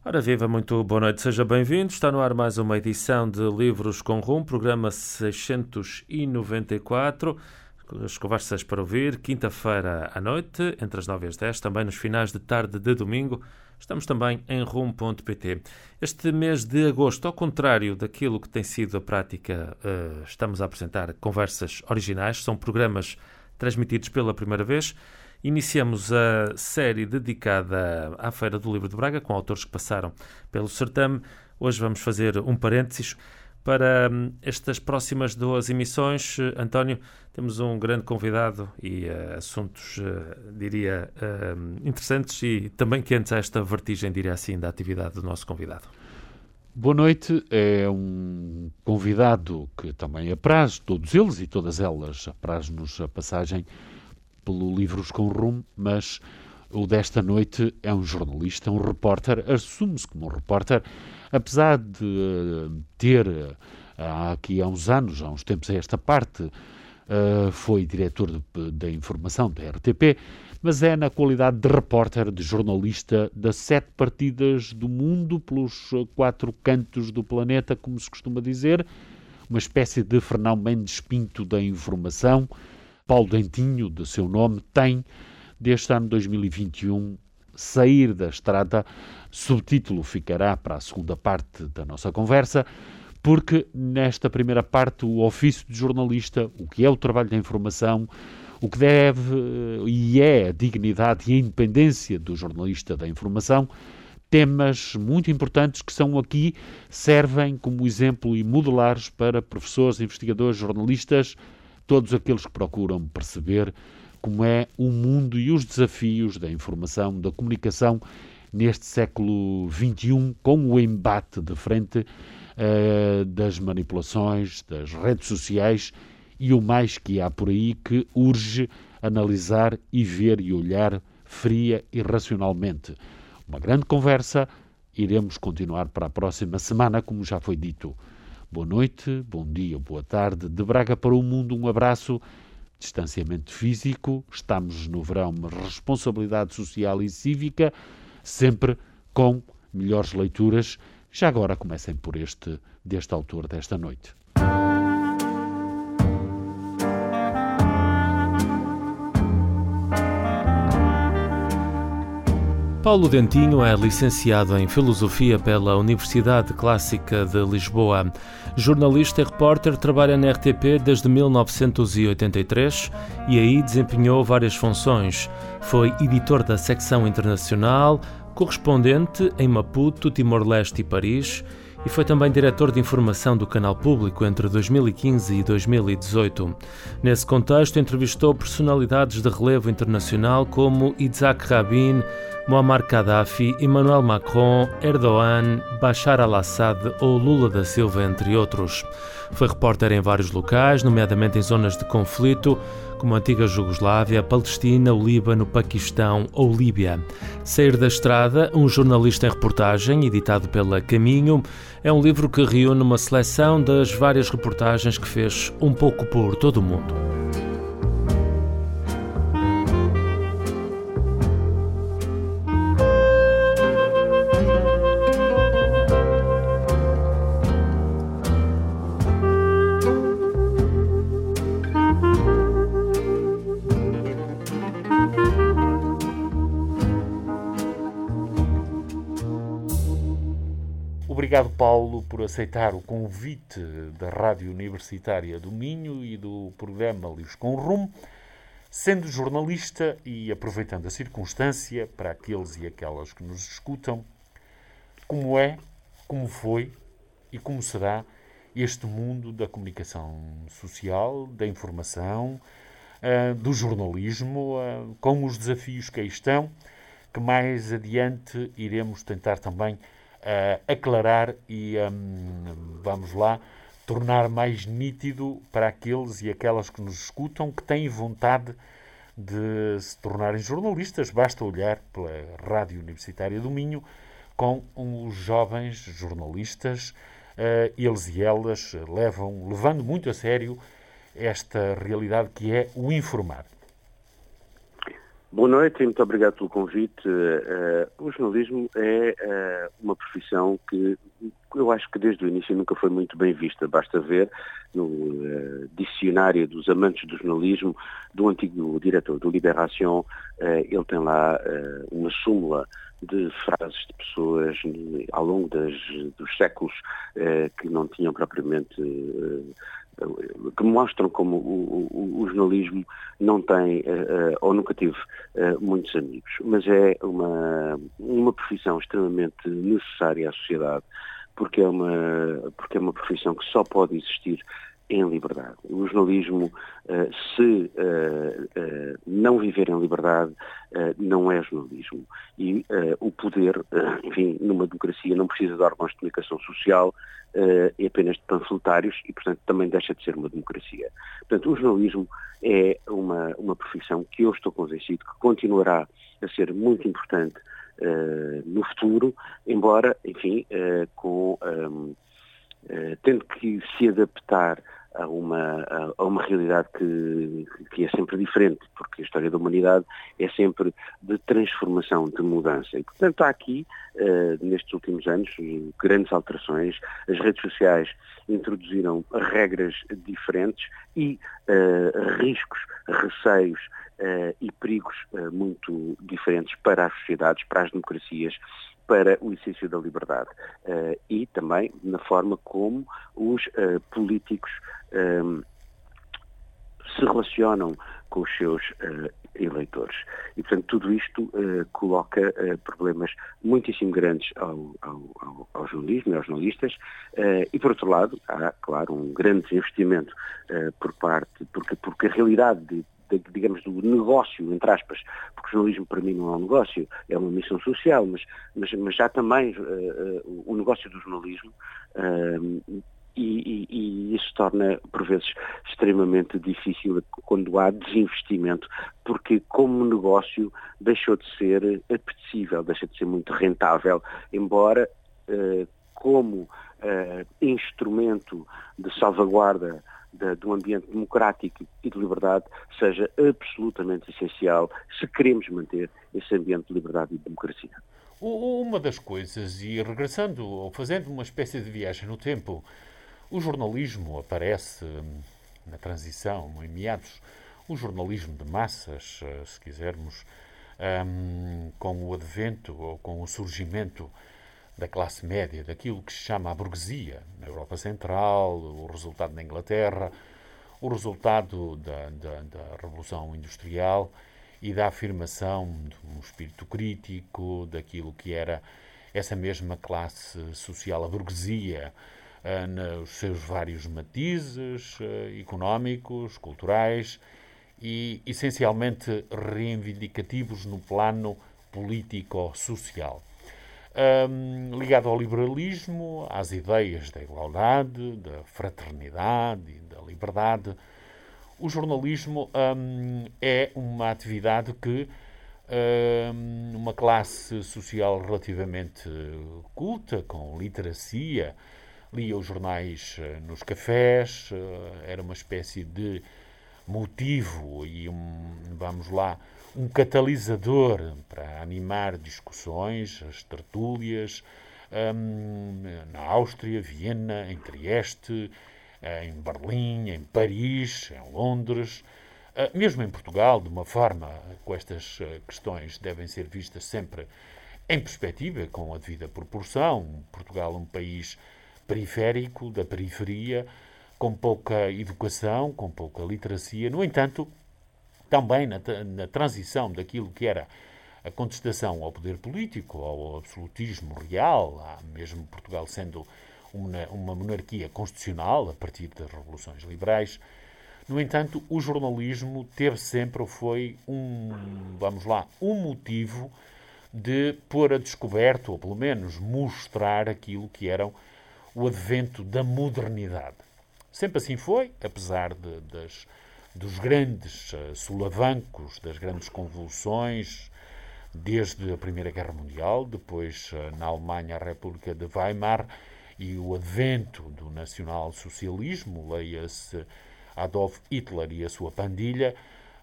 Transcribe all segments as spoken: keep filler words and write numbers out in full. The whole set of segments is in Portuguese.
Ora viva, muito boa noite, seja bem-vindo. Está no ar mais uma edição de Livros com Rum, programa seiscentos e noventa e quatro. As conversas para ouvir, quinta-feira à noite, entre as nove e as dez, também nos finais de tarde de domingo. Estamos também em rum ponto pt. Este mês de agosto, ao contrário daquilo que tem sido a prática, estamos a apresentar conversas originais, são programas transmitidos pela primeira vez. Iniciamos a série dedicada à Feira do Livro de Braga, com autores que passaram pelo certame. Hoje vamos fazer um parênteses. Para estas próximas duas emissões, António, temos um grande convidado e uh, assuntos, uh, diria, uh, interessantes e também quentes a esta vertigem, diria assim, da atividade do nosso convidado. Boa noite. É um convidado que também apraz, todos eles e todas elas, apraz-nos a passagem pelo Livros com Rum, mas o desta noite é um jornalista, um repórter, assume-se como um repórter, apesar de uh, ter, uh, aqui há uns anos, há uns tempos a esta parte, uh, foi diretor da informação da R T P, mas é na qualidade de repórter, de jornalista das sete partidas do mundo, pelos quatro cantos do planeta, como se costuma dizer, uma espécie de Fernão Mendes Pinto da informação. Paulo Dentinho, de seu nome, tem, deste ano dois mil e vinte e um, Sair da Estrada. Subtítulo ficará para a segunda parte da nossa conversa, porque nesta primeira parte o ofício de jornalista, o que é o trabalho da informação, o que deve e é a dignidade e a independência do jornalista da informação, temas muito importantes que são aqui, servem como exemplo e modelares para professores, investigadores, jornalistas, todos aqueles que procuram perceber como é o mundo e os desafios da informação, da comunicação neste século vinte e um, com o embate de frente uh, das manipulações, das redes sociais e o mais que há por aí que urge analisar e ver e olhar fria e racionalmente. Uma grande conversa, iremos continuar para a próxima semana, como já foi dito. Boa noite, bom dia, boa tarde. De Braga para o mundo, um abraço. Distanciamento físico, estamos no verão, mas responsabilidade social e cívica, sempre com melhores leituras. Já agora comecem por este, deste autor desta noite. Paulo Dentinho é licenciado em Filosofia pela Universidade Clássica de Lisboa. Jornalista e repórter, trabalha na R T P desde mil novecentos e oitenta e três e aí desempenhou várias funções. Foi editor da secção internacional, correspondente em Maputo, Timor-Leste e Paris, e foi também diretor de informação do Canal Público entre dois mil e quinze e dois mil e dezoito. Nesse contexto, entrevistou personalidades de relevo internacional como Yitzhak Rabin, Muammar Gaddafi, Emmanuel Macron, Erdogan, Bashar al-Assad ou Lula da Silva, entre outros. Foi repórter em vários locais, nomeadamente em zonas de conflito, como a antiga Jugoslávia, Palestina, o Líbano, Paquistão ou Líbia. Sair da Estrada, um jornalista em reportagem, editado pela Caminho, é um livro que reúne uma seleção das várias reportagens que fez um pouco por todo o mundo. Obrigado, Paulo, por aceitar o convite da Rádio Universitária do Minho e do programa Livros com Rum, sendo jornalista e aproveitando a circunstância para aqueles e aquelas que nos escutam, como é, como foi e como será este mundo da comunicação social, da informação, do jornalismo, com os desafios que aí estão, que mais adiante iremos tentar também Uh, aclarar e, um, vamos lá, tornar mais nítido para aqueles e aquelas que nos escutam, que têm vontade de se tornarem jornalistas. Basta olhar pela Rádio Universitária do Minho com os jovens jornalistas. Uh, eles e elas levam, levando muito a sério esta realidade que é o informar. Boa noite e muito obrigado pelo convite. Uh, o jornalismo é uh, uma profissão que eu acho que desde o início nunca foi muito bem vista. Basta ver no uh, dicionário dos amantes do jornalismo do antigo diretor do Libération, uh, ele tem lá uh, uma súmula de frases de pessoas ao longo das, dos séculos uh, que não tinham propriamente... Uh, que mostram como o, o, o jornalismo não tem uh, ou nunca teve uh, muitos amigos, mas é uma, uma profissão extremamente necessária à sociedade, porque é uma, porque é uma profissão que só pode existir em liberdade. O jornalismo, uh, se uh, uh, não viver em liberdade, uh, não é jornalismo. E uh, o poder, uh, enfim, numa democracia não precisa de órgãos de comunicação social, uh, é apenas de panfletários e, portanto, também deixa de ser uma democracia. Portanto, o jornalismo é uma, uma profissão que eu estou convencido que continuará a ser muito importante uh, no futuro, embora, enfim, uh, com... Um, uh, tendo que se adaptar a uma, a uma realidade que, que é sempre diferente, porque a história da humanidade é sempre de transformação, de mudança. E, portanto, há aqui, uh, nestes últimos anos, grandes alterações. As redes sociais introduziram regras diferentes e uh, riscos, receios uh, e perigos uh, muito diferentes para as sociedades, para as democracias, para o exercício da liberdade uh, e também na forma como os uh, políticos um, se relacionam com os seus uh, eleitores. E, portanto, tudo isto uh, coloca uh, problemas muitíssimo grandes ao, ao, ao, ao jornalismo e aos jornalistas uh, e, por outro lado, há, claro, um grande desinvestimento uh, por parte, porque, porque a realidade de De, digamos, do negócio, entre aspas, porque o jornalismo para mim não é um negócio, é uma missão social, mas, mas, mas já também uh, uh, o negócio do jornalismo uh, e, e, e isso torna, por vezes, extremamente difícil quando há desinvestimento, porque como negócio deixou de ser apetecível, deixa de ser muito rentável, embora uh, como uh, instrumento de salvaguarda De, de um ambiente democrático e de liberdade seja absolutamente essencial se queremos manter esse ambiente de liberdade e de democracia. Uma das coisas, e regressando ou fazendo uma espécie de viagem no tempo, o jornalismo aparece na transição, em meados, o jornalismo de massas, se quisermos, um, com o advento ou com o surgimento da classe média, daquilo que se chama a burguesia, na Europa Central, o resultado na Inglaterra, o resultado da, da, da Revolução Industrial e da afirmação de um espírito crítico daquilo que era essa mesma classe social, a burguesia, nos seus vários matizes económicos, culturais e, essencialmente, reivindicativos no plano político-social. Um, ligado ao liberalismo, às ideias da igualdade, da fraternidade e da liberdade, o jornalismo um, é uma atividade que um, uma classe social relativamente culta, com literacia, lia os jornais nos cafés, era uma espécie de motivo e um, vamos lá, um catalisador para animar discussões, as tertúlias, um, na Áustria, Viena, em Trieste, em Berlim, em Paris, em Londres, uh, mesmo em Portugal, de uma forma que estas questões devem ser vistas sempre em perspectiva, com a devida proporção. Portugal é um país periférico, da periferia, com pouca educação, com pouca literacia. No entanto, também na, na transição daquilo que era a contestação ao poder político, ao absolutismo real, mesmo Portugal sendo uma, uma monarquia constitucional a partir das revoluções liberais. No entanto, o jornalismo teve sempre, ou foi um, vamos lá, um motivo de pôr a descoberto, ou pelo menos mostrar aquilo que era o advento da modernidade. Sempre assim foi, apesar de, das dos grandes uh, solavancos, das grandes convulsões, desde a Primeira Guerra Mundial, depois uh, na Alemanha a República de Weimar e o advento do nacionalsocialismo, leia-se Adolf Hitler e a sua pandilha,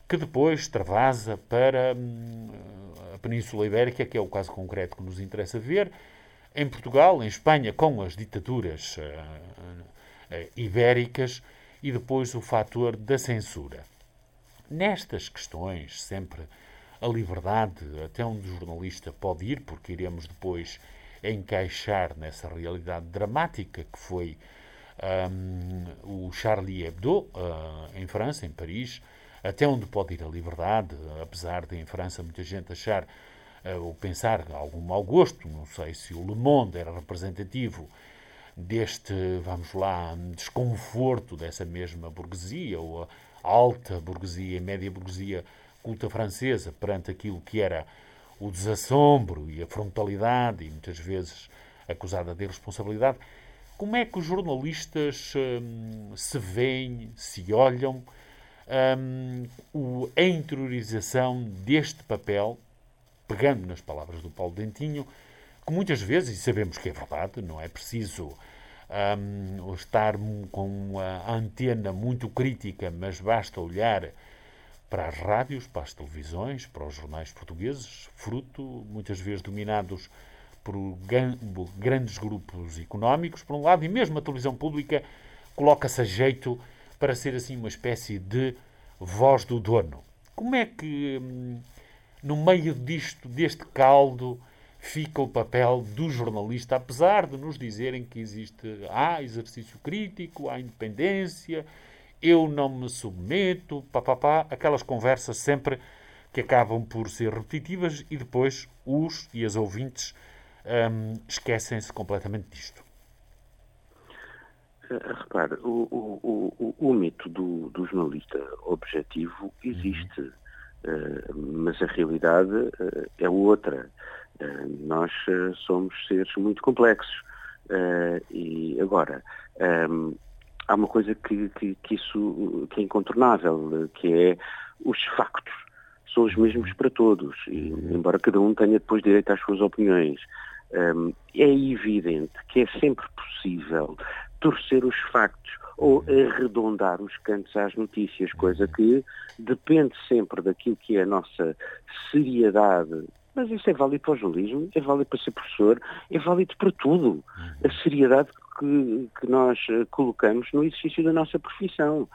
que depois extravasa para hum, a Península Ibérica, que é o caso concreto que nos interessa ver, em Portugal, em Espanha, com as ditaduras uh, uh, ibéricas, e depois o fator da censura. Nestas questões, sempre a liberdade, até onde o jornalista pode ir, porque iremos depois encaixar nessa realidade dramática que foi um, o Charlie Hebdo, uh, em França, em Paris, até onde pode ir a liberdade, apesar de em França muita gente achar uh, ou pensar algum mau gosto, não sei se o Le Monde era representativo deste, vamos lá, desconforto dessa mesma burguesia, ou a alta burguesia e média burguesia culta francesa perante aquilo que era o desassombro e a frontalidade, e muitas vezes acusada de irresponsabilidade. Como é que os jornalistas hum, se veem, se olham, hum, o, a interiorização deste papel, pegando nas palavras do Paulo Dentinho, que muitas vezes, e sabemos que é verdade, não é preciso um, estar com a antena muito crítica, mas basta olhar para as rádios, para as televisões, para os jornais portugueses, fruto, muitas vezes dominados por grandes grupos económicos, por um lado, e mesmo a televisão pública coloca-se a jeito para ser assim uma espécie de voz do dono. Como é que, no meio disto, deste caldo, fica o papel do jornalista, apesar de nos dizerem que existe há exercício crítico, há independência, eu não me submeto, papapá, aquelas conversas sempre que acabam por ser repetitivas e depois os e as ouvintes hum, esquecem-se completamente disto. Uh, repare, o, o, o, o mito do, do jornalista objetivo existe, uhum. uh, mas a realidade uh, é outra. Uh, nós uh, somos seres muito complexos. Uh, e agora, um, há uma coisa que, que, que, isso, que é incontornável, que é os factos. São os mesmos para todos, e, embora cada um tenha depois direito às suas opiniões. Um, é evidente que é sempre possível torcer os factos ou arredondar os cantos às notícias, coisa que depende sempre daquilo que é a nossa seriedade. Mas isso é válido para o jornalismo, é válido para ser professor, é válido para tudo. A seriedade que, que nós colocamos no exercício da nossa profissão.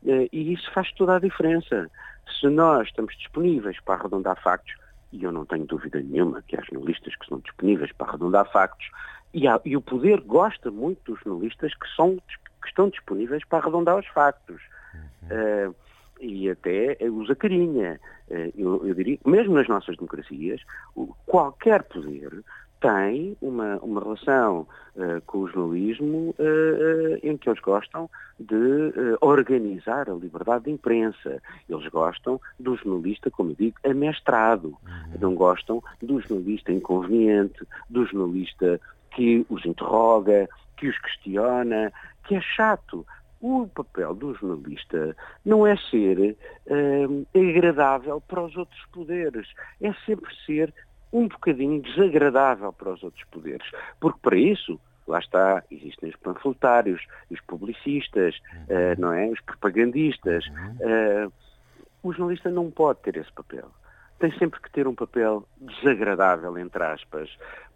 E isso faz toda a diferença. Se nós estamos disponíveis para arredondar factos, e eu não tenho dúvida nenhuma que há jornalistas que são disponíveis para arredondar factos, e, há, e o poder gosta muito dos jornalistas que, são, que estão disponíveis para arredondar os factos. Uhum. Uh, e até usa carinha. Uh, eu, eu diria, mesmo nas nossas democracias, qualquer poder tem uma, uma relação uh, com o jornalismo uh, uh, em que eles gostam de uh, organizar a liberdade de imprensa. Eles gostam do jornalista, como eu digo, amestrado. Uhum. Não gostam do jornalista inconveniente, do jornalista que os interroga, que os questiona, que é chato. O papel do jornalista não é ser uh, agradável para os outros poderes, é sempre ser um bocadinho desagradável para os outros poderes. Porque para isso, lá está, existem os panfletários, os publicistas, uh, não é? Os propagandistas. Uh, o jornalista não pode ter esse papel. Tem sempre que ter um papel desagradável, entre aspas,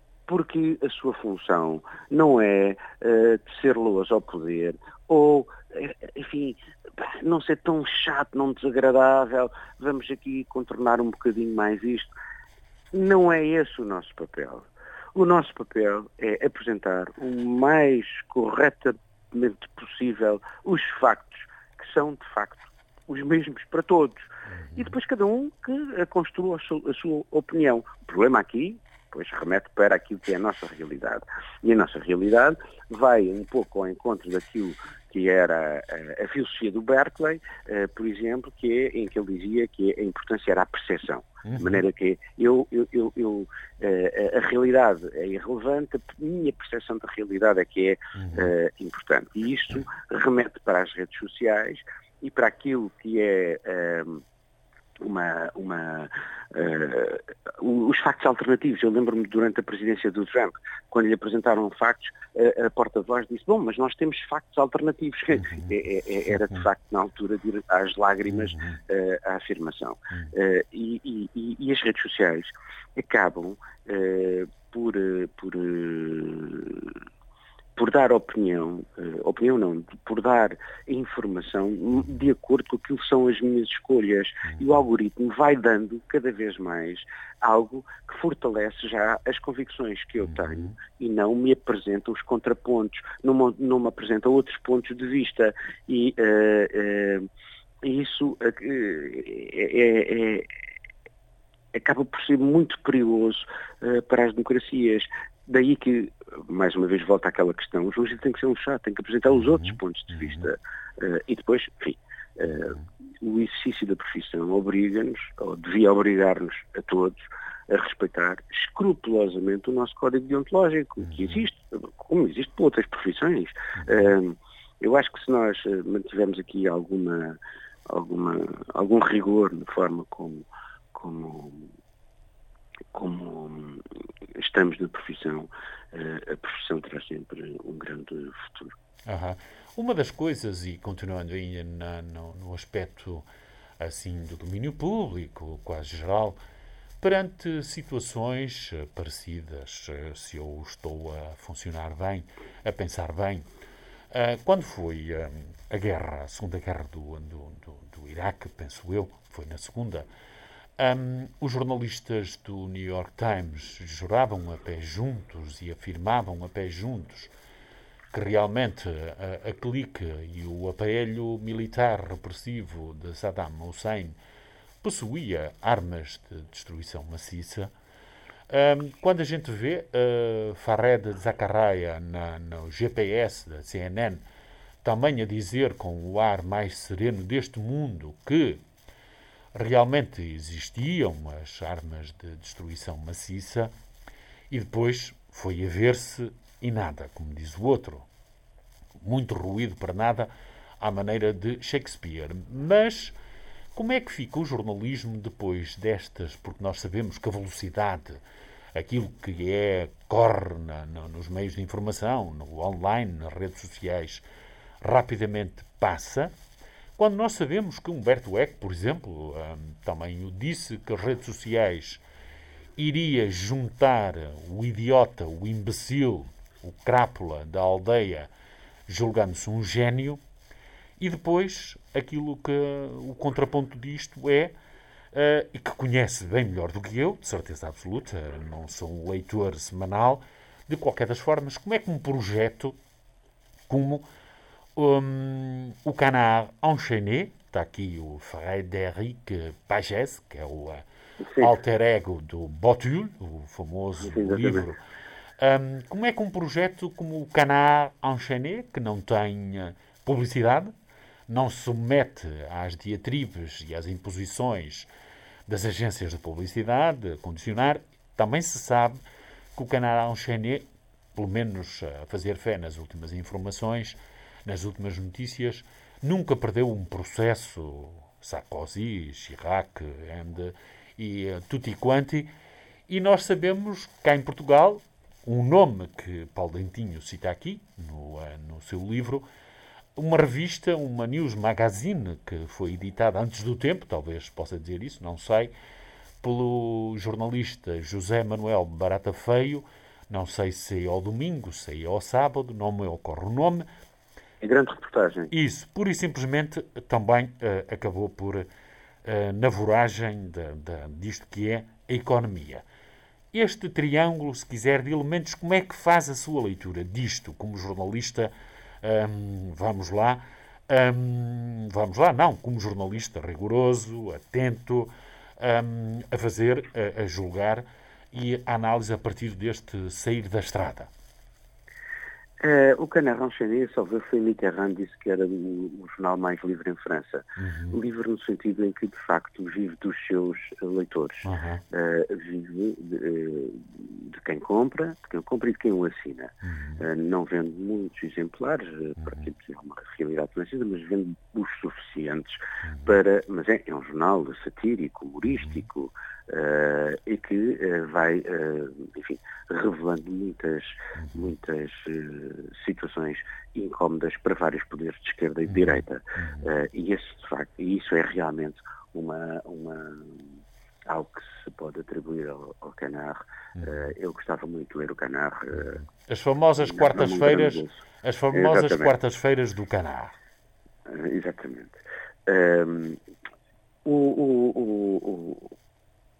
porque a sua função não é uh, de ser loas ao poder ou, enfim, não ser tão chato, não desagradável, vamos aqui contornar um bocadinho mais isto. Não é esse o nosso papel. O nosso papel é apresentar o mais corretamente possível os factos, que são, de facto, os mesmos para todos. E depois cada um que construa a sua, a sua opinião. O problema aqui, pois, remete para aquilo que é a nossa realidade. E a nossa realidade vai um pouco ao encontro daquilo que era a, a filosofia do Berkeley, uh, por exemplo, que é, em que ele dizia que a importância era a percepção. Uhum. De maneira que eu, eu, eu, eu, uh, a realidade é irrelevante, a minha percepção da realidade é que é uhum. uh, importante. E isto remete para as redes sociais e para aquilo que é uh, uma, uma, uh, os factos alternativos. Eu lembro-me durante a presidência do Trump, quando lhe apresentaram factos, a, a porta-voz disse, bom, mas nós temos factos alternativos. Uhum. É, é, era de facto na altura de ir às lágrimas uh, a afirmação. Uh, e, e, e as redes sociais acabam uh, por, uh, por uh, por dar opinião, uh, opinião não, por dar informação de acordo com aquilo que são as minhas escolhas. E o algoritmo vai dando cada vez mais algo que fortalece já as convicções que eu tenho e não me apresenta os contrapontos, não me, não me apresenta outros pontos de vista. E uh, uh, isso uh, é, é, é, acaba por ser muito perigoso uh, para as democracias. Daí que, mais uma vez, volta àquela questão, o jornalista tem que ser um chato, tem que apresentar os outros pontos de vista. Uh, e depois, enfim, uh, o exercício da profissão obriga-nos, ou devia obrigar-nos a todos, a respeitar escrupulosamente o nosso código deontológico, que existe, como existe por outras profissões. Uh, eu acho que se nós mantivermos aqui alguma, alguma, algum rigor na forma como... como como estamos na profissão, a profissão terá sempre um grande futuro. Uhum. Uma das coisas, e continuando ainda na, no, no aspecto assim do domínio público, quase geral, perante situações parecidas, se eu estou a funcionar bem, a pensar bem, quando foi a guerra, a Segunda Guerra do, do, do, do Iraque, penso eu, foi na Segunda, Um, os jornalistas do New York Times juravam a pé juntos e afirmavam a pé juntos que realmente a, a clique e o aparelho militar repressivo de Saddam Hussein possuía armas de destruição maciça. Um, quando a gente vê uh, Fareed Zakaria na, no G P S da C N N também a dizer com o ar mais sereno deste mundo que realmente existiam as armas de destruição maciça e depois foi a ver-se e nada, como diz o outro. Muito ruído para nada, à maneira de Shakespeare. Mas como é que fica o jornalismo depois destas? Porque nós sabemos que a velocidade, aquilo que é, corre na, no, nos meios de informação, no online, nas redes sociais, rapidamente passa. Quando nós sabemos que Humberto Eco, por exemplo, também o disse, que as redes sociais iria juntar o idiota, o imbecil, o crápula da aldeia, julgando-se um gênio, e depois aquilo que o contraponto disto é, uh, e que conhece bem melhor do que eu, de certeza absoluta, não sou um leitor semanal, de qualquer das formas, como é que um projeto como Um, o Canard Enchaîné, está aqui o Frédéric Pagès, que é o uh, alter ego do Botul, o famoso Sim, livro. Um, como é que um projeto como o Canard Enchaîné, que não tem uh, publicidade, não se submete às diatribes e às imposições das agências de publicidade, a condicionar, também se sabe que o Canard Enchaîné, pelo menos a fazer fé nas últimas informações, nas últimas notícias, nunca perdeu um processo, Sarkozy, Chirac and, e uh, tutti quanti, e nós sabemos, cá em Portugal, um nome que Paulo Dentinho cita aqui, no, uh, no seu livro, uma revista, uma news magazine, que foi editada antes do tempo, talvez possa dizer isso, não sei, pelo jornalista José Manuel Barata Feio, não sei se é ao domingo, se é ao sábado, não me ocorre o nome. É grande reportagem. Isso, pura e simplesmente também uh, acabou por, uh, na voragem de, de, disto que é a economia. Este triângulo, se quiser, de elementos, como é que faz a sua leitura disto, como jornalista, um, vamos lá, um, vamos lá, não, como jornalista rigoroso, atento, um, a fazer, a, a julgar e a análise a partir deste sair da estrada? Uh, o Canard Enchaîné, salvo foi Mitterrand, disse que era o, o jornal mais livre em França. Uhum. Livre no sentido em que, de facto, vive dos seus leitores. Uhum. Uh, vive de, de quem compra, de quem compra e de quem o assina. Uhum. Uh, não vende muitos exemplares, uhum. para quem precisa uma realidade francesa, mas vende os suficientes uhum. para... Mas é, é um jornal satírico, humorístico, Uh, e que uh, vai, uh, enfim, revelando muitas, muitas uh, situações incómodas para vários poderes de esquerda e de direita. Uh, e, esse, de facto, e isso é realmente uma, uma, algo que se pode atribuir ao, ao Canard. Uh, eu gostava muito de ler o Canard. Uh, as famosas quartas-feiras, as famosas quartas-feiras do Canard. Uh, exatamente. Um, o, o, o, o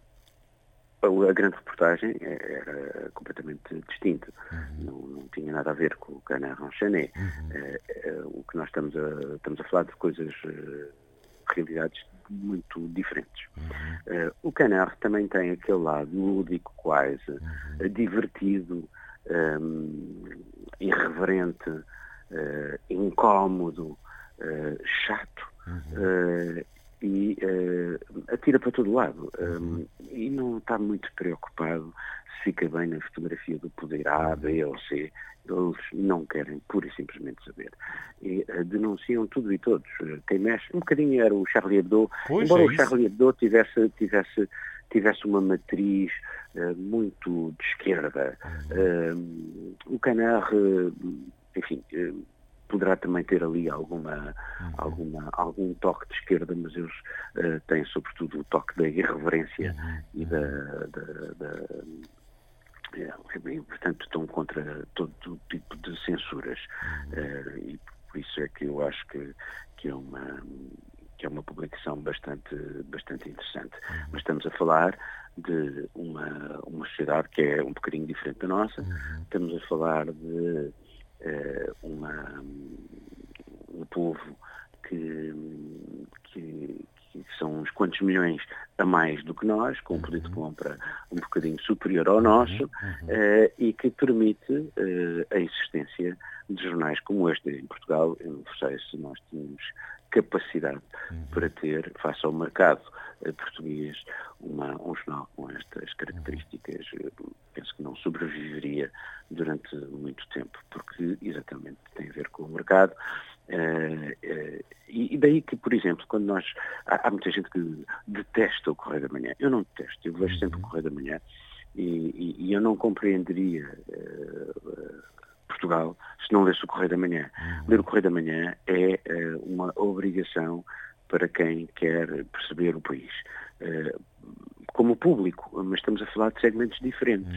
A grande reportagem era completamente distinta, uhum. não, não tinha nada a ver com o Canard Enchaîné. Uhum. É, é, o que nós estamos a, estamos a falar de coisas, realidades muito diferentes. Uhum. É, o Canard também tem aquele lado lúdico quase, uhum. divertido, um, irreverente, uh, incómodo, uh, chato, uhum. uh, e uh, atira para todo lado um, e não está muito preocupado se fica bem na fotografia do poder A, B ou C. Eles não querem pura e simplesmente saber. E uh, denunciam tudo e todos. Uh, quem mexe, um bocadinho era o Charlie Hebdo, pois embora é o Charlie Hebdo tivesse, tivesse, tivesse uma matriz uh, muito de esquerda. Uh, o Canard, uh, enfim... Uh, poderá também ter ali alguma, uhum. alguma, algum toque de esquerda, mas eles uh, têm sobretudo o toque da irreverência uhum. e da... da, da é, e, portanto, estão contra todo tipo de censuras. Uhum. Uh, e por isso é que eu acho que, que, é, uma, que é uma publicação bastante, bastante interessante. Uhum. Mas estamos a falar de uma, uma sociedade que é um bocadinho diferente da nossa. Uhum. Estamos a falar de Uh, uma, um povo que, que, que são uns quantos milhões a mais do que nós, com um poder de compra um bocadinho superior ao nosso, uh, e que permite uh, a existência de jornais como este em Portugal. Eu não sei se nós tínhamos capacidade uhum. para ter, face ao mercado uh, português, uma, um jornal com estas características. Uh, penso que não sobreviveria durante muito tempo, porque exatamente tem a ver com o mercado. Uh, uh, e, e daí que, por exemplo, quando nós... Há, há muita gente que detesta o Correio da Manhã. Eu não detesto, eu vejo uhum. sempre o Correio da Manhã e, e, e eu não compreenderia uh, uh, Portugal se não lesse o Correio da Manhã. Uhum. Ler o Correio da Manhã é uh, uma obrigação para quem quer perceber o país. Uh, como público, mas estamos a falar de segmentos diferentes.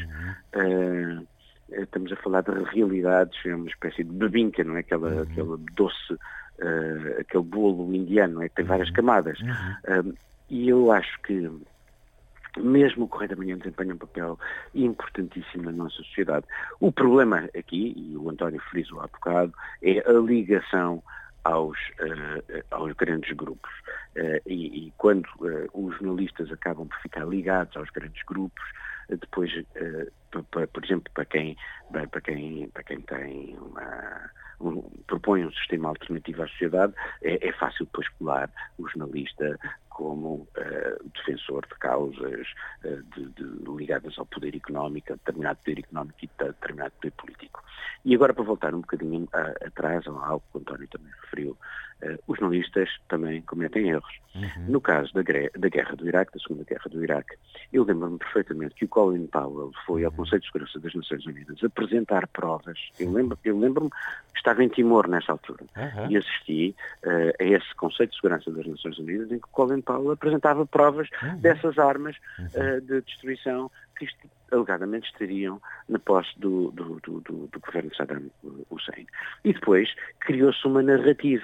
Uhum. Uh, estamos a falar de realidades, é uma espécie de bebinca, não é? Aquela, uhum. aquela doce, uh, aquele bolo indiano, não é? Que tem várias camadas. Uhum. Uh, e eu acho que mesmo o Correio da Manhã desempenha um papel importantíssimo na nossa sociedade. O problema aqui, e o António frisou há bocado, é a ligação aos, uh, aos grandes grupos. Uh, e, e quando uh, os jornalistas acabam por ficar ligados aos grandes grupos, uh, depois, uh, p- p- por exemplo, para quem, bem, para quem, para quem tem uma, um, propõe um sistema alternativo à sociedade, é, é fácil depois colar o jornalista como uh, defensor de causas uh, de, de, ligadas ao poder económico, a determinado poder económico e a determinado poder político. E agora, para voltar um bocadinho a, atrás, a algo que o António também referiu, uh, os jornalistas também cometem erros. Uhum. No caso da, da guerra do Iraque, da Segunda Guerra do Iraque, eu lembro-me perfeitamente que o Colin Powell foi ao Conselho de Segurança das Nações Unidas apresentar provas. Eu, lembro, eu lembro-me que estava em Timor nessa altura uhum. e assisti uh, a esse Conselho de Segurança das Nações Unidas em que o Colin Powell apresentava provas uhum. dessas armas uh, de destruição que alegadamente estariam na posse do, do, do, do, do governo de Saddam Hussein. E depois criou-se uma narrativa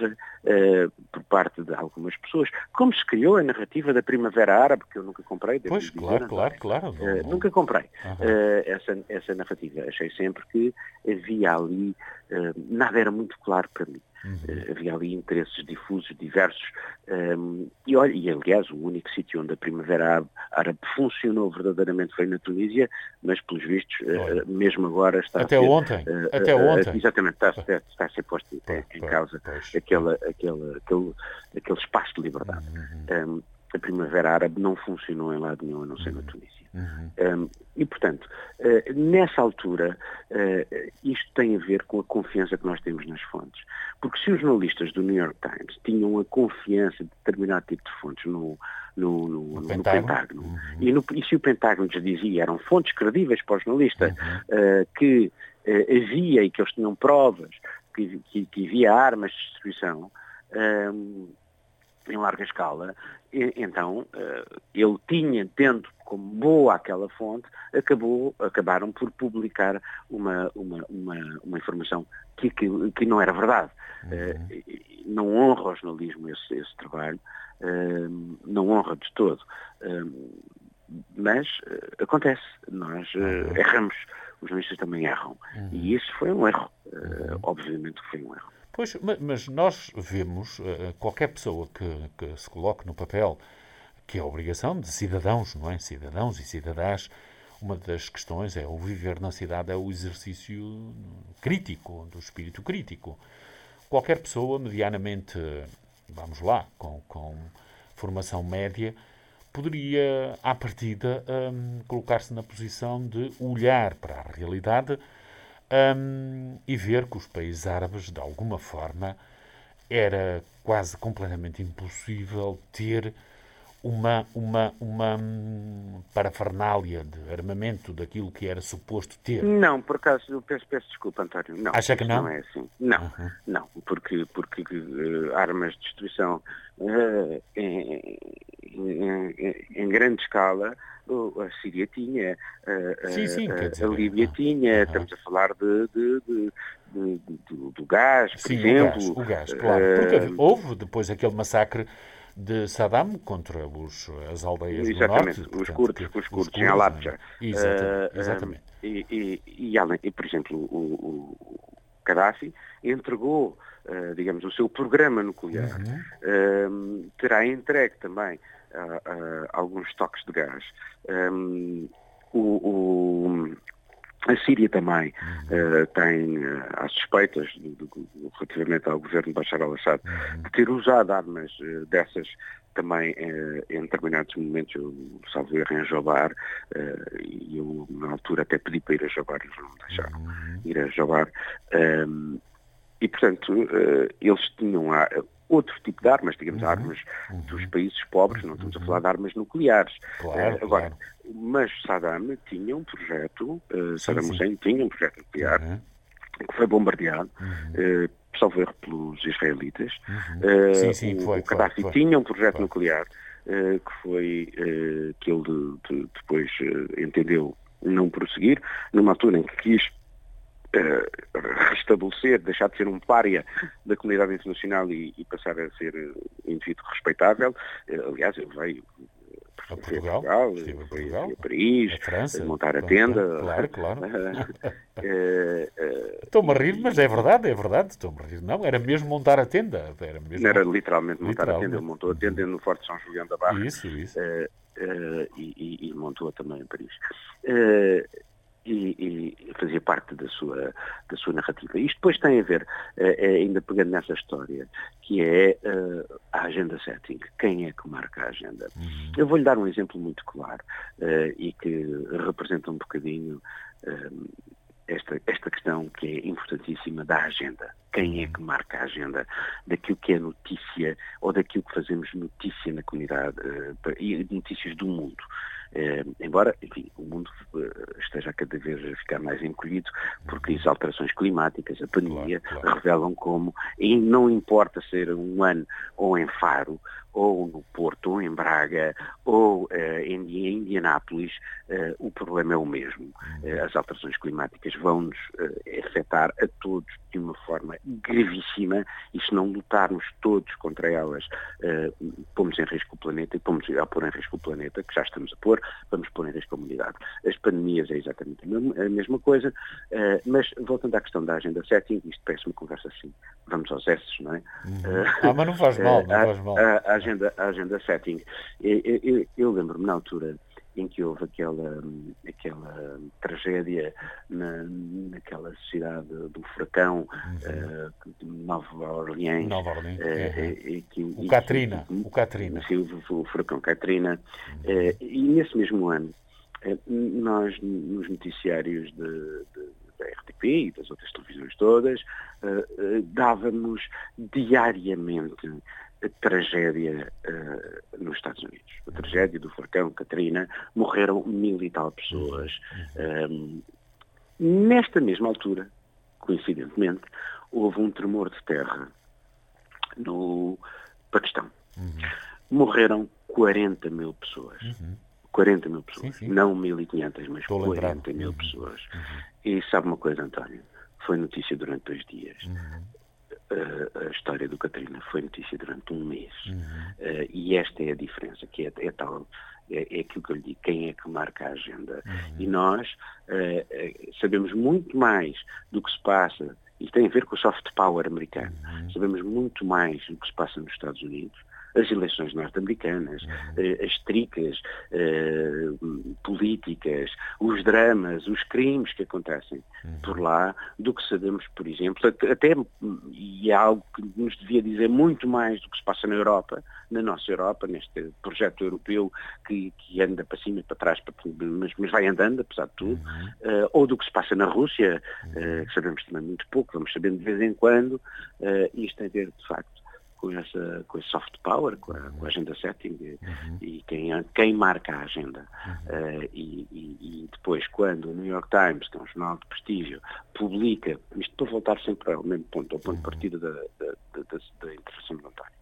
uh, por parte de algumas pessoas, como se criou a narrativa da Primavera Árabe, que eu nunca comprei. Pois, dizer, claro, não, claro, claro. Uh, Não, não. Nunca comprei Uhum. uh, essa, essa narrativa. Achei sempre que havia ali, uh, nada era muito claro para mim. Uhum. Uh, havia ali interesses difusos, diversos, um, e, olha, e aliás o único sítio onde a Primavera Árabe funcionou verdadeiramente foi na Tunísia, mas pelos vistos, uh, mesmo agora está até a ser... ontem, uh, até uh, ontem. Uh, exatamente, está, está, está a ser posto em, pois, em pois, causa pois, aquele, aquele, aquele, aquele espaço de liberdade. Uhum. Um, a Primavera Árabe não funcionou em lado nenhum, a não ser na Tunísia. Uhum. Um, e, portanto, uh, nessa altura, uh, isto tem a ver com a confiança que nós temos nas fontes. Porque se os jornalistas do New York Times tinham a confiança de determinado tipo de fontes no, no, no, no, no Pentágono, uhum. e, no, e se o Pentágono lhes dizia, eram fontes credíveis para o jornalista, uhum. uh, que uh, havia e que eles tinham provas que, que, que havia armas de destruição, um, em larga escala, e, então uh, ele tinha, tendo como boa aquela fonte, acabou, acabaram por publicar uma, uma, uma, uma informação que, que, que não era verdade. Uhum. Uh, não honra o jornalismo esse, esse trabalho, uh, não honra de todo. Uh, mas uh, acontece, nós uh, uhum. erramos, os jornalistas também erram. Uhum. E isso foi um erro, uh, uhum. obviamente que foi um erro. Pois, mas nós vemos, qualquer pessoa que, que se coloque no papel, que é a obrigação de cidadãos, não é? Cidadãos e cidadãs, uma das questões é o viver na cidade, é o exercício crítico, do espírito crítico. Qualquer pessoa, medianamente, vamos lá, com, com formação média, poderia, à partida, um, colocar-se na posição de olhar para a realidade Um, e ver que os países árabes, de alguma forma, era quase completamente impossível ter uma, uma, uma parafernália de armamento daquilo que era suposto ter. Não, por acaso, eu peço, peço desculpa, António. Não, acha que não? Não é assim. Não, uhum. não, porque, porque uh, armas de destruição uh, em, em, em grande escala a Síria tinha, uh, sim, sim, uh, quer dizer, a Líbia uh, tinha, uh-huh. estamos a falar de, de, de, de, de, do, do gás, por sim, exemplo. O gás, o gás claro. Porque uh, houve depois aquele massacre de Saddam contra os, as aldeias do norte. Exatamente, os curdos, os curdos, em Alapja. Exatamente, uh, exatamente. Um, e, e, e, além, e, por exemplo, o, o Gaddafi entregou, uh, digamos, o seu programa nuclear, uhum. uh, terá entregue também uh, uh, alguns estoques de gás. Um, o, o, a Síria também uhum. uh, tem uh, as suspeitas do, do, do, relativamente ao governo de Bashar al-Assad uhum. de ter usado armas uh, dessas também uh, em determinados momentos, eu salvo erro em Jobar, uh, e eu na altura até pedi para ir a Jobar, eles não me deixaram uhum. ir a Jobar, um, e portanto uh, eles tinham a, outro tipo de armas, digamos, uhum. armas uhum. dos países pobres, não estamos a falar de armas nucleares. Claro, uh, agora, claro. Mas Saddam tinha um projeto, uh, sim, Saddam Hussein tinha um projeto nuclear uhum. que foi bombardeado, uhum. uh, salvo erro pelos israelitas. Uhum. Uh, sim, sim, o, foi, o Gaddafi foi, tinha um projeto foi. nuclear uh, que foi uh, que ele de, de, depois uh, entendeu não prosseguir, numa altura em que quis uh, restabelecer, deixar de ser um pária da comunidade internacional e, e passar a ser indivíduo respeitável. Uh, aliás, ele veio a Portugal, Portugal, foi a, Portugal, foi a Paris, a França, montar a tenda. Claro, claro. uh, uh, Estou-me a rir, mas é verdade, é verdade, estou-me a rir. Não, era mesmo montar a tenda. Era, mesmo... era literalmente montar literalmente. a tenda. Ele montou a tenda no Forte São Julião da Barra. Isso, isso. Uh, uh, e, e, e montou também em Paris. Uh, E, e fazia parte da sua, da sua narrativa. Isto depois tem a ver, uh, ainda pegando nessa história, que é uh, a agenda setting. Quem é que marca a agenda? Uhum. Eu vou-lhe dar um exemplo muito claro uh, e que representa um bocadinho uh, esta, esta questão que é importantíssima da agenda. Quem é que marca a agenda daquilo que é notícia ou daquilo que fazemos notícia na comunidade uh, e notícias do mundo. Uh, embora, enfim, o mundo uh, esteja cada vez a ficar mais encolhido porque as alterações climáticas, a pandemia, claro, claro. revelam como, e não importa ser um ano ou em Faro, ou no Porto, ou em Braga, ou uh, em Indianápolis, uh, o problema é o mesmo. Uh, as alterações climáticas vão-nos uh, afetar a todos de de uma forma gravíssima, e se não lutarmos todos contra elas, uh, pomos em risco o planeta, e pomos a pôr em risco o planeta, que já estamos a pôr, vamos pôr em risco a humanidade. As pandemias é exatamente a mesma, a mesma coisa, uh, mas voltando à questão da agenda setting, isto parece uma conversa assim, vamos aos S, não é? Uhum. Uh, ah, mas não faz mal, não faz mal. A, a, agenda, a agenda setting, eu, eu, eu lembro-me na altura em que houve aquela, aquela tragédia na, naquela cidade do furacão, uhum. uh, de Nova Orleans. Nova Orleans, uh, é. e, que, o e, Katrina. E, o Katrina. Sim, o, o furacão Katrina. Uhum. Uh, e nesse mesmo ano, uh, nós, nos noticiários de, de, da R T P e das outras televisões todas, uh, uh, dávamos diariamente a tragédia uh, nos Estados Unidos. A tragédia do furacão Katrina, morreram mil e tal pessoas. Um, nesta mesma altura, coincidentemente, houve um tremor de terra no Paquistão. Uhum. Morreram quarenta mil pessoas. Uhum. quarenta mil pessoas. Sim, sim. Não mil e quinhentas, mas Estou quarenta mil uhum. pessoas. Uhum. E sabe uma coisa, António? Foi notícia durante dois dias. Uhum. Uh, a história do Katrina foi notícia durante um mês. Uhum. Uh, e esta é a diferença, que é, é tal, é, é aquilo que eu lhe digo, quem é que marca a agenda. Uhum. E nós uh, uh, sabemos muito mais do que se passa, e tem a ver com o soft power americano, uhum. sabemos muito mais do que se passa nos Estados Unidos, as eleições norte-americanas, uhum. as tricas uh, políticas, os dramas, os crimes que acontecem uhum. por lá, do que sabemos, por exemplo, até, e é algo que nos devia dizer muito mais do que se passa na Europa, na nossa Europa, neste projeto europeu que, que anda para cima e para trás, mas, mas vai andando, apesar de tudo, uhum. uh, ou do que se passa na Rússia, uh, que sabemos também muito pouco, vamos sabendo de vez em quando, uh, isto tem a ver, de facto, com essa, com esse soft power, com a, com a agenda setting uhum. e quem, quem marca a agenda. Uhum. Uh, e, e, e depois, quando o New York Times, que é um jornal de prestígio, publica, isto para voltar sempre ao mesmo ponto, ao ponto uhum. de partida da, da, da, da intervenção do António,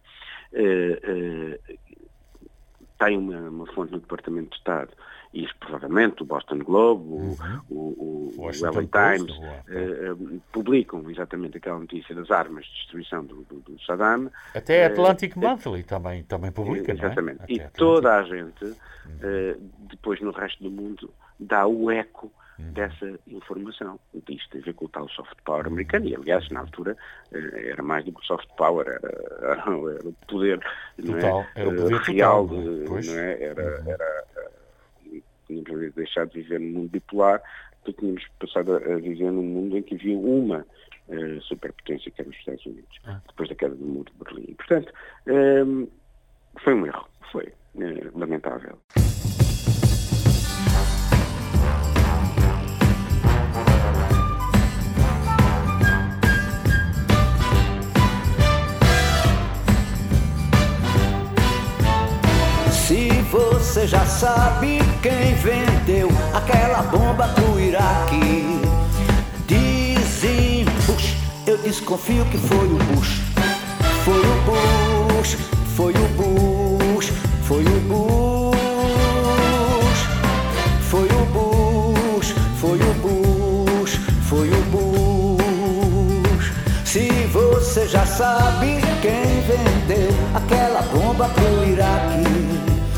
uh, uh, tem uma, uma fonte no Departamento de Estado, e isso provavelmente o Boston Globe, uhum. o, o, o, o L A Times, uh, uh, publicam exatamente aquela notícia das armas de destruição do, do, do Saddam. Até a Atlantic uh, Monthly também, também publica, exatamente. Não é? E toda a gente, uh, depois no resto do mundo, dá o eco uhum. dessa informação. Isto tem a ver com o tal soft power americano, e aliás, na altura, era mais do que soft power, era, era, era o poder, total, não é? Era o poder real, total, não é? Era, uhum. era, tínhamos deixado de viver num mundo bipolar, tínhamos passado a viver num mundo em que havia uma uh, superpotência, que era os Estados Unidos, ah. depois da queda do muro de Berlim. Portanto, um, foi um erro, foi uh, lamentável. Se você já sabe quem vendeu aquela bomba pro Iraque, dizem Bush, eu desconfio que foi o Bush. Foi o Bush, foi o Bush, foi o Bush, foi o Bush, foi o Bush, foi o Bush. Se você já sabe quem vendeu aquela bomba pro Iraque,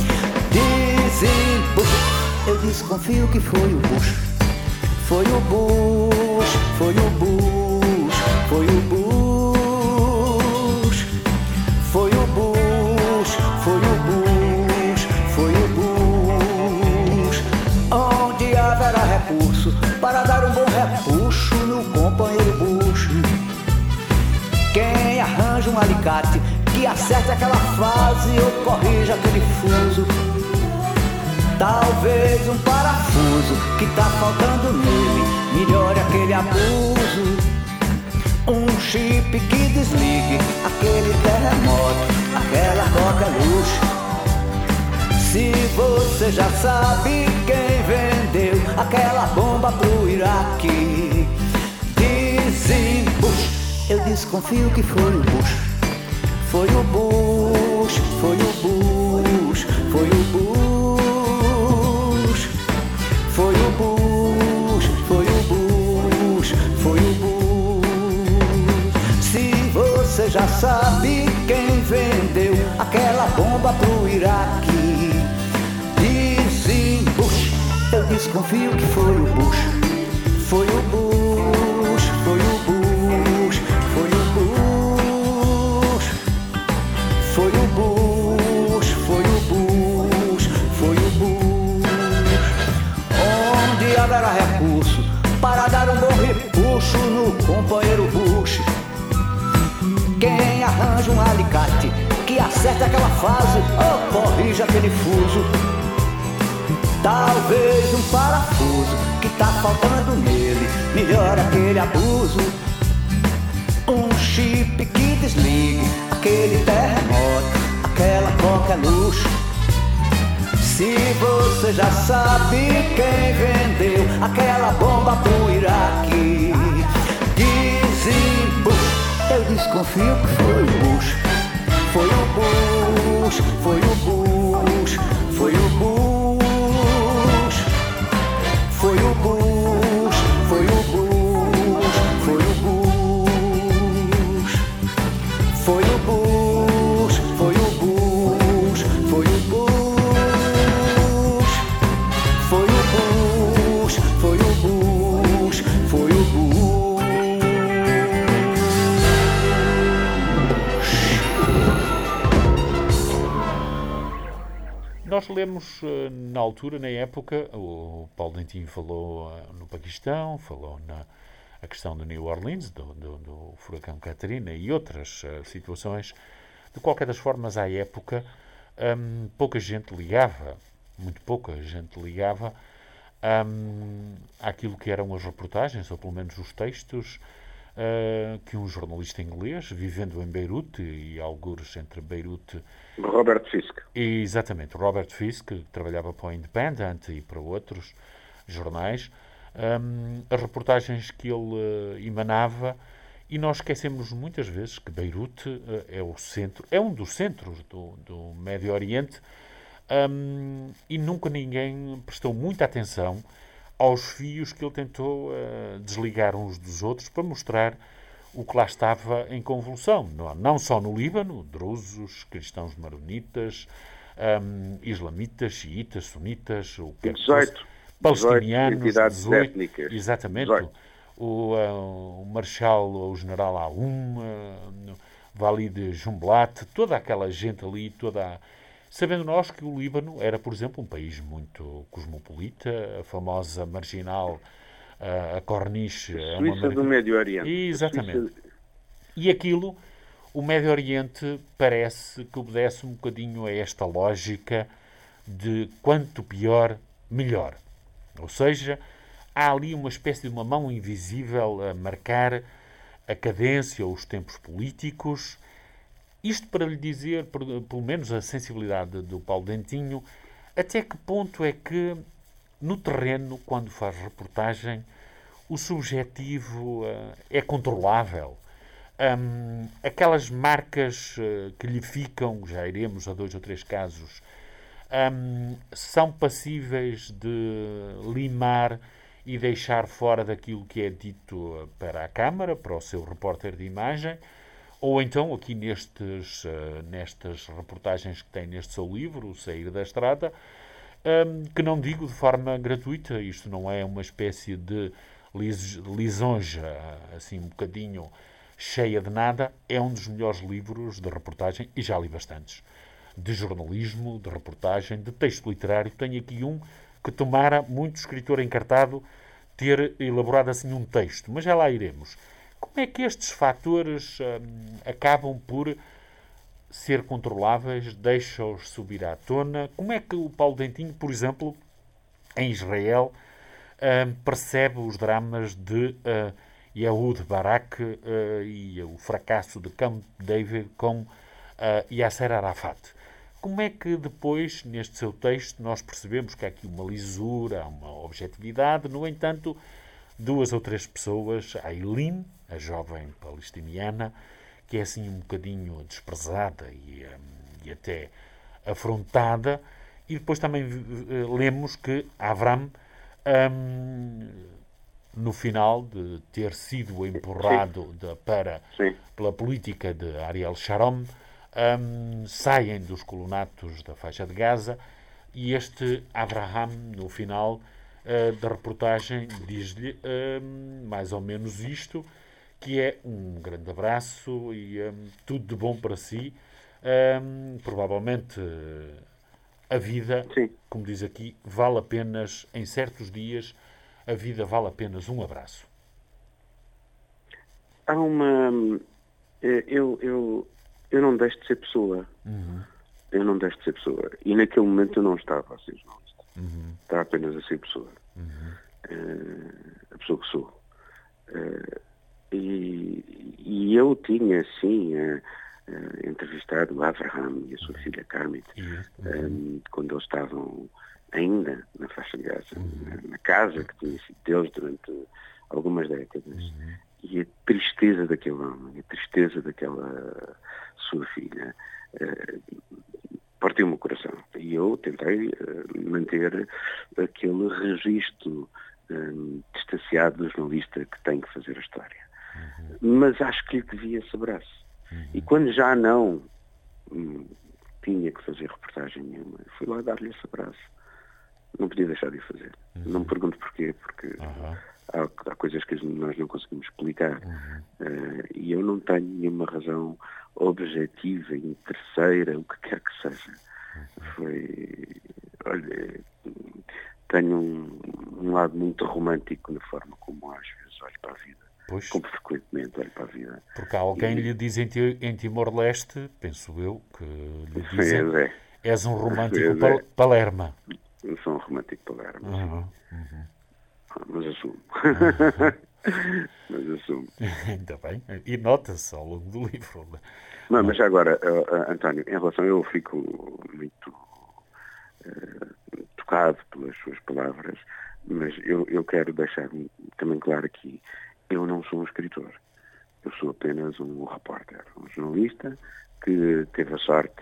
dizem Bush, eu desconfio que foi o Bush. Foi o Bush, foi o Bush, foi o Bush, foi o Bush, foi o Bush, foi o Bush. Onde haverá recurso para dar um bom repuxo no companheiro Bush? Quem arranja um alicate que acerte aquela fase ou corrija aquele fuso? Talvez um parafuso que tá faltando nele melhore aquele abuso. Um chip que desligue aquele terremoto, aquela coqueluche. Se você já sabe quem vendeu aquela bomba pro Iraque, dizem Bush, eu desconfio que foi o Bush. Foi o Bush, foi o Bush, foi o Bush. Foi o Bush, foi o Bush, foi o você já sabe quem vendeu aquela bomba pro Iraque. Dizem Bush, eu desconfio que foi o Bush. Foi o Bush, foi o Bush, foi o Bush. Foi o Bush, foi o Bush, foi o Bush. Onde haverá recurso para dar um bom repuxo no companheiro Bush? Quem arranja um alicate que acerte aquela fase ou corrija aquele fuso? Talvez um parafuso que tá faltando nele melhora aquele abuso. Um chip que desligue aquele terremoto, aquela qualquer luxo. Se você já sabe quem vendeu aquela bomba pro Iraque, dizem Bush, eu desconfio que foi o Bush. Foi o Bush, foi o Bush, foi o Bush. Foi o Bush, foi o Bush, foi o Bush. Foi o Bush, foi o Bush, foi o Bush. Foi o Bush, foi o Bush, foi o Bush. Nós lemos na altura, na época, o Paulo Dentinho falou no Paquistão, falou na a questão de New Orleans, do, do, do furacão Katrina e outras uh, situações. De qualquer das formas, à época, um, pouca gente ligava, muito pouca gente ligava um, àquilo que eram as reportagens, ou pelo menos os textos, uh, que um jornalista inglês, vivendo em Beirute, e algures entre Beirute... Robert Fisk. E, exatamente, Robert Fisk, que trabalhava para o Independent e para outros jornais, um, as reportagens que ele uh, emanava, e nós esquecemos muitas vezes que Beirute uh, é o centro, é um dos centros do, do Médio Oriente, um, e nunca ninguém prestou muita atenção aos fios que ele tentou uh, desligar uns dos outros para mostrar o que lá estava em convulsão. Não, não só no Líbano, drusos, cristãos maronitas, um, islamitas, xiitas, sunitas, o que dezoito, palestinianos, entidades dezoito, étnicas. exatamente, dezoito. O, uh, o marechal, o general Aoun, uh, Walid Jumblat, toda aquela gente ali, toda a... sabendo nós que o Líbano era, por exemplo, um país muito cosmopolita, a famosa marginal, uh, a Corniche... A é Suíça uma... do Médio Oriente. Exatamente. Suíça... E aquilo, o Médio Oriente parece que obedece um bocadinho a esta lógica de quanto pior, melhor. Ou seja, há ali uma espécie de uma mão invisível a marcar a cadência ou os tempos políticos. Isto para lhe dizer, pelo menos a sensibilidade do Paulo Dentinho, até que ponto é que, no terreno, quando faz reportagem, o subjetivo uh, é controlável. Um, aquelas marcas uh, que lhe ficam, já iremos a dois ou três casos, um, são passíveis de limar e deixar fora daquilo que é dito para a Câmara, para o seu repórter de imagem, ou então aqui nestes, uh, nestas reportagens que tem neste seu livro, O Sair da Estrada, um, que não digo de forma gratuita, isto não é uma espécie de lis, lisonja, assim um bocadinho cheia de nada, é um dos melhores livros de reportagem, e já li bastantes, de jornalismo, de reportagem, de texto literário. Tenho aqui um que tomara muito escritor encartado ter elaborado assim um texto, mas já lá iremos. Como é que estes fatores hum, acabam por ser controláveis, deixam-os subir à tona? Como é que o Paulo Dentinho, por exemplo, em Israel, hum, percebe os dramas de uh, Ehud Barak uh, e o fracasso de Camp David com uh, Yasser Arafat? Como é que depois, neste seu texto, nós percebemos que há aqui uma lisura, uma objetividade, no entanto, duas ou três pessoas, a Eileen, a jovem palestiniana, que é assim um bocadinho desprezada e, um, e até afrontada, e depois também uh, lemos que Avram um, no final de ter sido empurrado de, para, Sim. pela política de Ariel Sharon, um, saem dos colonatos da faixa de Gaza e este Abraham, no final uh, da reportagem, diz-lhe um, mais ou menos isto, que é um grande abraço e um, tudo de bom para si. Um, provavelmente uh, a vida, Sim. como diz aqui, vale apenas, em certos dias, a vida vale apenas um abraço. Há uma... Eu, eu, eu não deixo de ser pessoa. Uhum. Eu não deixo de ser pessoa. E naquele momento eu não estava a ser jornalista. Uhum. Estava apenas a ser pessoa. Uhum. Uh, a pessoa que sou. Uh, e, e eu tinha, sim, uh, uh, entrevistado o Abraham e a sua filha Carmen, Uhum. um, quando eles estavam ainda na faixa de Gaza, Uhum. na, na casa que tinha sido deles durante algumas décadas. Uhum. E a tristeza daquele homem, a tristeza daquela sua filha, uh, partiu-me o coração. E eu tentei uh, manter aquele registro um, distanciado do jornalista que tem que fazer a história. Uhum. Mas acho que lhe devia esse abraço. Uhum. E quando já não hum, tinha que fazer reportagem nenhuma, fui lá dar-lhe esse abraço. Não podia deixar de o fazer. Uhum. Não me pergunto porquê, porque uhum. há, há coisas que nós não conseguimos explicar. Uhum. Uh, e eu não tenho nenhuma razão objetiva, interesseira, o que quer que seja. Uhum. Foi... Olha, tenho um, um lado muito romântico na forma como às vezes olho para a vida. Pois. Como frequentemente olho para a vida. Porque alguém e... lhe diz em, em Timor-Leste, penso eu, que lhe dizem, é. és um romântico pal é. Palerma. Eu sou um romântico Palerma. Uhum. Uhum. Mas assumo. Uhum. Mas assumo. Ainda bem. E nota-se ao longo do livro. Não, mas já agora, uh, António, em relação, eu fico muito uh, tocado pelas suas palavras, mas eu, eu quero deixar também claro aqui, eu não sou um escritor. Eu sou apenas um repórter, um jornalista que teve a sorte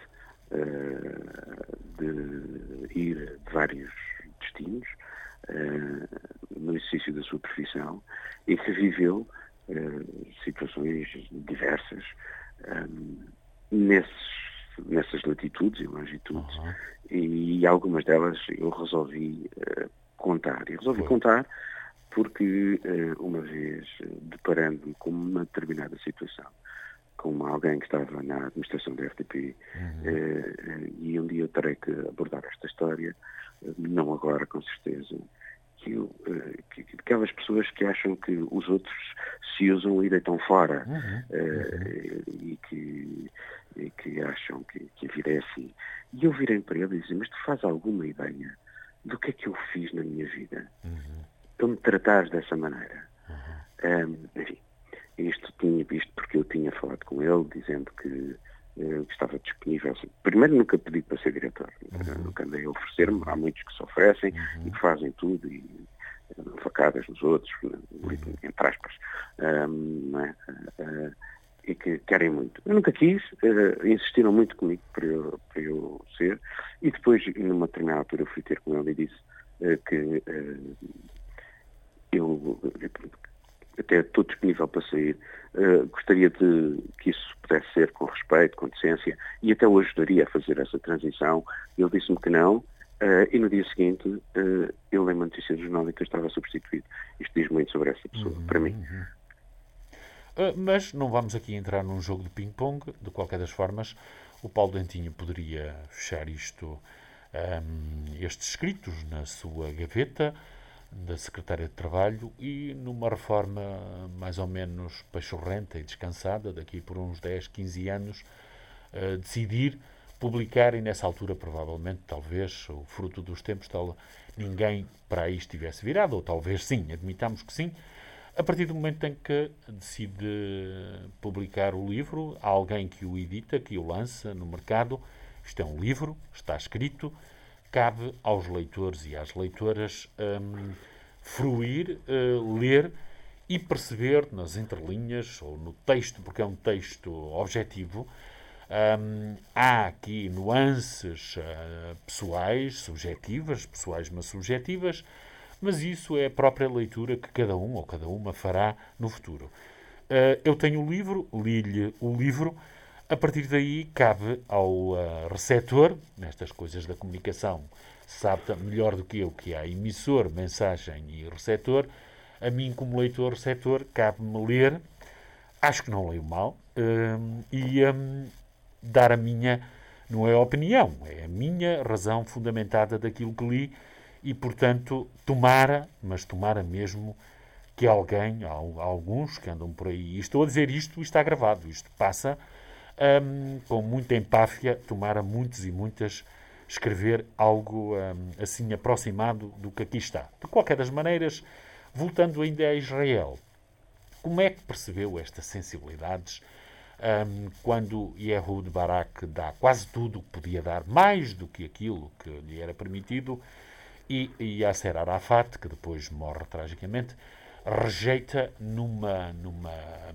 uh, de ir de vários destinos uh, no exercício da sua profissão e que viveu uh, situações diversas um, nesses, nessas latitudes e longitudes. Uhum. E, e algumas delas eu resolvi uh, contar. E resolvi Foi. contar porque, uma vez deparando-me com uma determinada situação, com alguém que estava na administração da R T P, uhum. e um dia eu terei que abordar esta história, não agora, com certeza, que, eu, que, que aquelas pessoas que acham que os outros se usam e deitam fora, uhum. Uhum. E, que, e que acham que, que a vida é assim. E eu virei para ele e disse, mas tu fazes alguma ideia do que é que eu fiz na minha vida? Uhum. Tu me tratares dessa maneira. Uhum. Um, enfim, isto tinha visto porque eu tinha falado com ele, dizendo que uh, estava disponível. Primeiro, nunca pedi para ser diretor. Uhum. Nunca andei a oferecer-me. Há muitos que se oferecem uhum. e que fazem tudo e uh, facadas nos outros, uhum. entre aspas. Um, não é? uh, e que querem muito. Eu nunca quis, uh, insistiram muito comigo para eu, para eu ser. E depois, numa determinada altura, eu fui ter com ele e disse uh, que... Uh, eu até estou disponível para sair, uh, gostaria de que isso pudesse ser com respeito, com decência, e até o ajudaria a fazer essa transição. Ele disse-me que não, uh, e no dia seguinte uh, eu leio uma notícia do jornal e que eu estava substituído. Isto diz muito sobre essa pessoa, uhum, para mim. Uhum. Uh, mas não vamos aqui entrar num jogo de ping-pong, de qualquer das formas. O Paulo Dentinho poderia fechar isto, um, estes escritos na sua gaveta da Secretária de Trabalho e numa reforma mais ou menos pachorrenta e descansada, daqui por uns dez, quinze anos, uh, decidir publicar, e nessa altura provavelmente, talvez, o fruto dos tempos, tal, ninguém para aí estivesse virado, ou talvez sim, admitamos que sim. A partir do momento em que decide publicar o livro, há alguém que o edita, que o lança no mercado. Isto é um livro, está escrito, cabe aos leitores e às leitoras um, fruir, uh, ler e perceber nas entrelinhas ou no texto, porque é um texto objetivo. Um, há aqui nuances uh, pessoais, subjetivas, pessoais mas subjetivas, mas isso é a própria leitura que cada um ou cada uma fará no futuro. Uh, eu tenho o livro, li-lhe o livro, a partir daí cabe ao uh, receptor, nestas coisas da comunicação, sabe melhor do que eu que há emissor, mensagem e receptor. A mim, como leitor-receptor, cabe-me ler, acho que não leio mal, uh, e um, dar a minha, não é a opinião, é a minha razão fundamentada daquilo que li e, portanto, tomara, mas tomara mesmo, que alguém, alguns que andam por aí, e estou a dizer isto e está gravado, isto passa um, com muita empáfia, tomara muitos e muitas escrever algo um, assim aproximado do que aqui está. De qualquer das maneiras, voltando ainda a Israel, como é que percebeu estas sensibilidades um, quando Ehud Barak dá quase tudo o que podia dar, mais do que aquilo que lhe era permitido, e, e Yasser Arafat, que depois morre tragicamente, rejeita numa, numa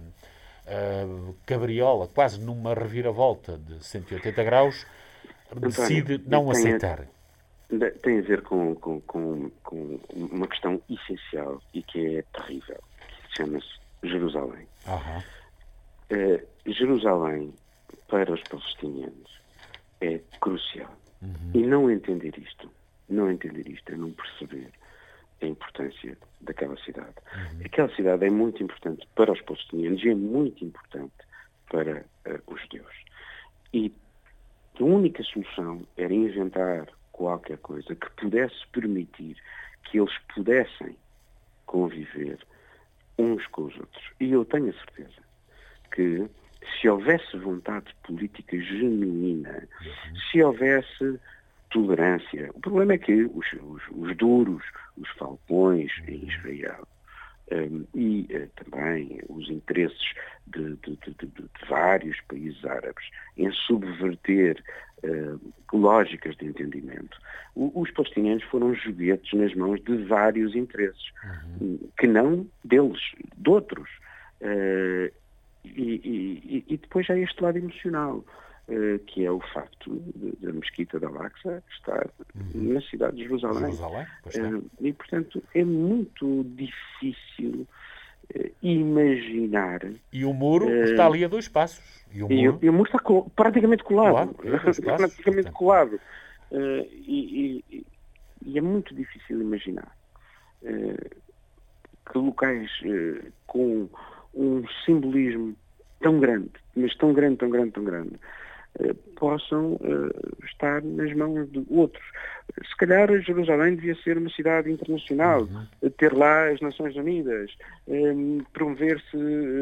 uh, cabriola, quase numa reviravolta de cento e oitenta graus, decide António, não tem aceitar. A, tem a ver com, com, com, com uma questão essencial e que é terrível, que chama-se Jerusalém. Uhum. Uh, Jerusalém, para os palestinianos, é crucial. Uhum. E não entender isto, não entender isto é não perceber a importância daquela cidade. Uhum. Aquela cidade é muito importante para os palestinianos e é muito importante para uh, os judeus. E a única solução era inventar qualquer coisa que pudesse permitir que eles pudessem conviver uns com os outros. E eu tenho a certeza que se houvesse vontade política genuína, uhum. se houvesse tolerância. O problema é que os, os, os duros, os falcões em Israel um, e uh, também os interesses de, de, de, de, de vários países árabes em subverter uh, lógicas de entendimento, o, os palestinianos foram joguetes nas mãos de vários interesses, uhum. que não deles, de outros. Uh, e, e, e depois há este lado emocional, Uh, que é o facto da mesquita de Al-Aqsa estar uhum. na cidade de Jerusalém. Jerusalém uh, e, portanto, é muito difícil uh, imaginar... E o muro uh, está ali a dois passos. E o muro, e, e o muro está col- praticamente colado. Claro, passos, praticamente portanto. colado. Uh, e, e, e é muito difícil imaginar uh, que locais uh, com um simbolismo tão grande, mas tão grande, tão grande, tão grande, Uh, possam uh, estar nas mãos de outros. Se calhar Jerusalém devia ser uma cidade internacional, uhum. ter lá as Nações Unidas, um, promover-se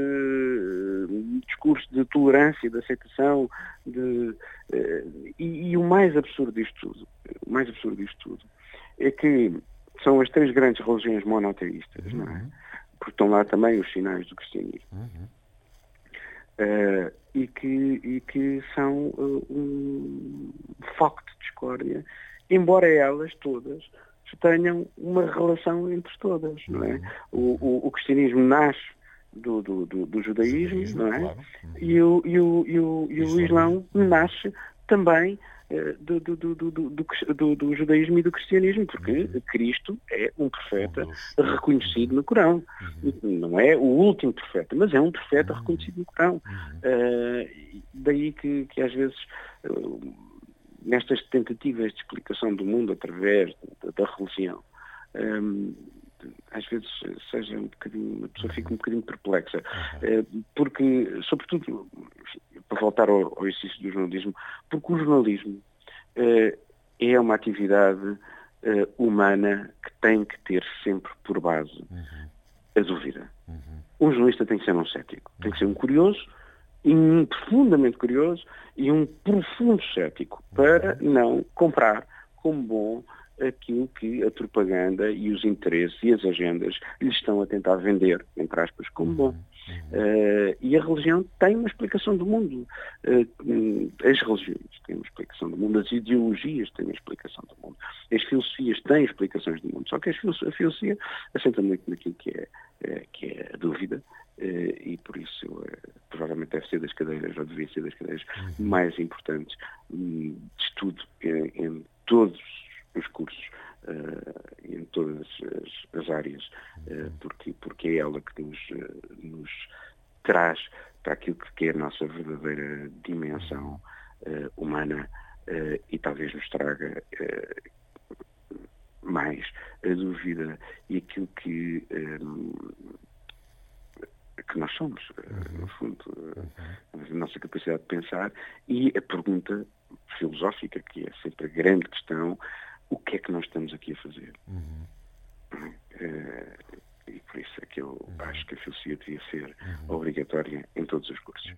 uh, discurso de tolerância, de aceitação, de, uh, e, e o mais absurdo disto tudo, o mais absurdo disto tudo, é que são as três grandes religiões monoteístas, uhum. não é? Porque estão lá também os sinais do cristianismo. Uhum. Uh, e, que, e que são uh, um foco de discórdia, embora elas todas tenham uma relação entre todas, não é? O, o, o cristianismo nasce do, do, do, do judaísmo, judaísmo, não é? Claro. E o, e o, e o, e o Islão nasce também uh, do, do, do, do, do, do, do judaísmo e do cristianismo, porque uhum. Cristo é um profeta uhum. reconhecido no Corão. Uhum. Não é o último profeta, mas é um profeta uhum. reconhecido no Corão. Uhum. Uh, daí que, que às vezes, uh, nestas tentativas de explicação do mundo através da, da religião, um, às vezes seja um bocadinho, a pessoa fica um bocadinho perplexa, uhum. porque, sobretudo, para voltar ao, ao exercício do jornalismo, porque o jornalismo uh, é uma atividade uh, humana que tem que ter sempre por base uhum. a dúvida. Uhum. Um jornalista tem que ser um cético, tem que ser um curioso, e um profundamente curioso e um profundo cético para uhum. não comprar como bom aquilo que a propaganda e os interesses e as agendas lhe estão a tentar vender, entre aspas, como bom. Uh, e a religião tem uma explicação do mundo. Uh, as religiões têm uma explicação do mundo, as ideologias têm uma explicação do mundo, as filosofias têm explicações do mundo, só que a filosofia assenta muito naquilo que é, é, que é a dúvida, uh, e por isso uh, provavelmente deve ser das cadeiras, ou deveria ser das cadeiras mais importantes um, de estudo em, em todos os cursos uh, e em todas as, as áreas, uh, porque, porque é ela que nos, uh, nos traz para aquilo que é a nossa verdadeira dimensão uh, humana uh, e talvez nos traga uh, mais a dúvida e aquilo que, um, que nós somos, uh, no fundo, uh, a nossa capacidade de pensar e a pergunta filosófica, que é sempre a grande questão: o que é que nós estamos aqui a fazer? Uhum. Uh, e por isso é que eu uhum. acho que a filosofia devia ser uhum. obrigatória em todos os cursos.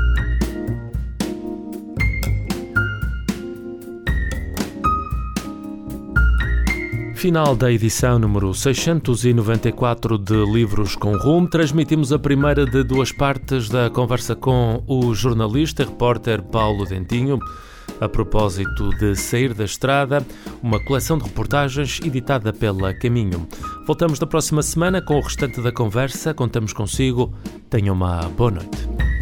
Final da edição número seiscentos e noventa e quatro de Livros com Rumo. Transmitimos a primeira de duas partes da conversa com o jornalista e repórter Paulo Dentinho, a propósito de Sair da Estrada, uma coleção de reportagens editada pela Caminho. Voltamos na próxima semana com o restante da conversa. Contamos consigo. Tenha uma boa noite.